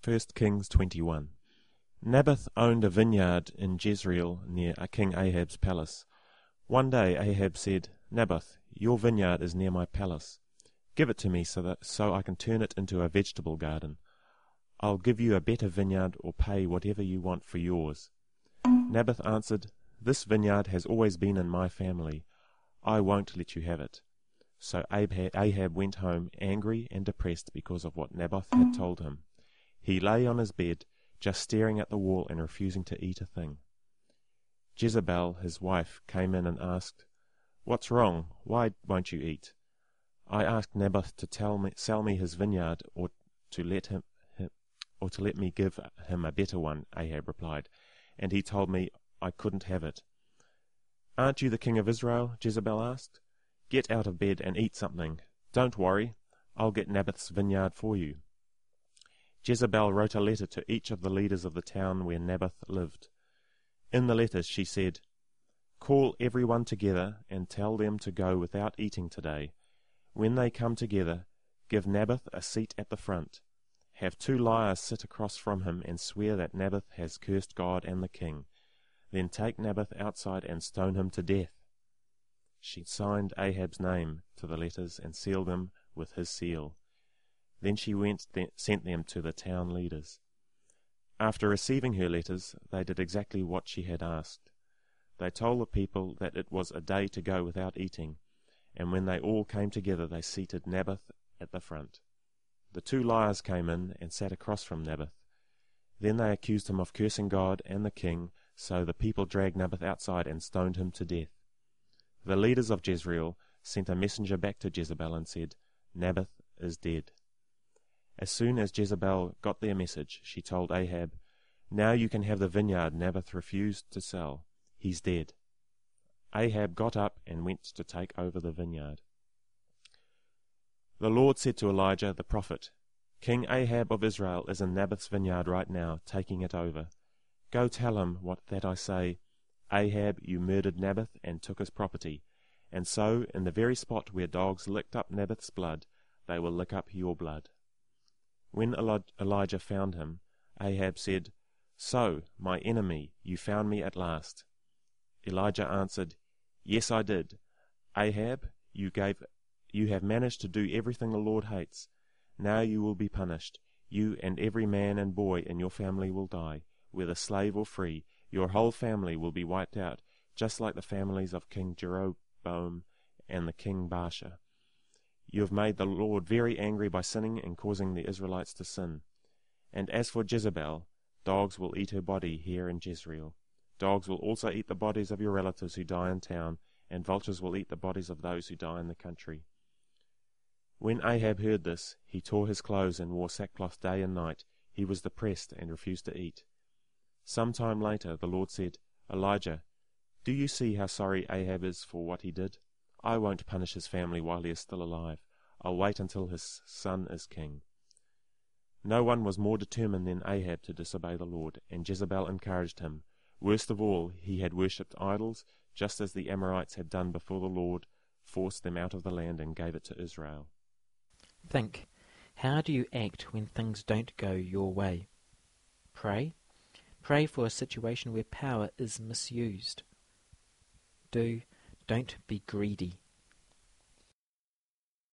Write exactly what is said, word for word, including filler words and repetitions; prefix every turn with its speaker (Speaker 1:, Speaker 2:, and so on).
Speaker 1: First Kings twenty-one. Naboth owned a vineyard in Jezreel near King Ahab's palace. One day Ahab said, "Naboth, your vineyard is near my palace. Give it to me so that so I can turn it into a vegetable garden. I'll give you a better vineyard or pay whatever you want for yours." Naboth answered, "This vineyard has always been in my family. I won't let you have it." So Ahab went home angry and depressed because of what Naboth had told him. He lay on his bed, just staring at the wall and refusing to eat a thing. Jezebel, his wife, came in and asked, "What's wrong? Why won't you eat?" "I asked Naboth to tell me, sell me his vineyard, or to let him, him, or to let me give him a better one," Ahab replied, "and he told me I couldn't have it." "Aren't you the king of Israel?" Jezebel asked. "Get out of bed and eat something. Don't worry, I'll get Naboth's vineyard for you." Jezebel wrote a letter to each of the leaders of the town where Naboth lived. In the letter she said, "Call everyone together and tell them to go without eating today. When they come together, give Naboth a seat at the front. Have two liars sit across from him and swear that Naboth has cursed God and the king. Then take Naboth outside and stone him to death." She signed Ahab's name to the letters and sealed them with his seal. Then she went th- sent them to the town leaders. After receiving her letters, they did exactly what she had asked. They told the people that it was a day to go without eating, and when they all came together they seated Naboth at the front. The two liars came in and sat across from Naboth. Then they accused him of cursing God and the king, so the people dragged Naboth outside and stoned him to death. The leaders of Jezreel sent a messenger back to Jezebel and said, "Naboth is dead." As soon as Jezebel got their message, she told Ahab, "Now you can have the vineyard Naboth refused to sell. He's dead." Ahab got up and went to take over the vineyard. The Lord said to Elijah the prophet, "King Ahab of Israel is in Naboth's vineyard right now, taking it over. Go tell him what that I say, Ahab, you murdered Naboth and took his property, and so in the very spot where dogs licked up Naboth's blood, they will lick up your blood." When Eli- Elijah found him, Ahab said, "So, my enemy, you found me at last." Elijah answered, "Yes, I did. Ahab, you gave, you have managed to do everything the Lord hates. Now you will be punished. You and every man and boy in your family will die, whether slave or free. Your whole family will be wiped out, just like the families of King Jeroboam and the King Baasha. You have made the Lord very angry by sinning and causing the Israelites to sin. And as for Jezebel, dogs will eat her body here in Jezreel. Dogs will also eat the bodies of your relatives who die in town, and vultures will eat the bodies of those who die in the country." When Ahab heard this, he tore his clothes and wore sackcloth day and night. He was depressed and refused to eat. Some time later the Lord said, "Elijah, do you see how sorry Ahab is for what he did? I won't punish his family while he is still alive. I'll wait until his son is king." No one was more determined than Ahab to disobey the Lord, and Jezebel encouraged him. Worst of all, he had worshipped idols, just as the Amorites had done before the Lord forced them out of the land and gave it to Israel.
Speaker 2: Think, how do you act when things don't go your way? Pray. Pray for a situation where power is misused. Do, don't be greedy.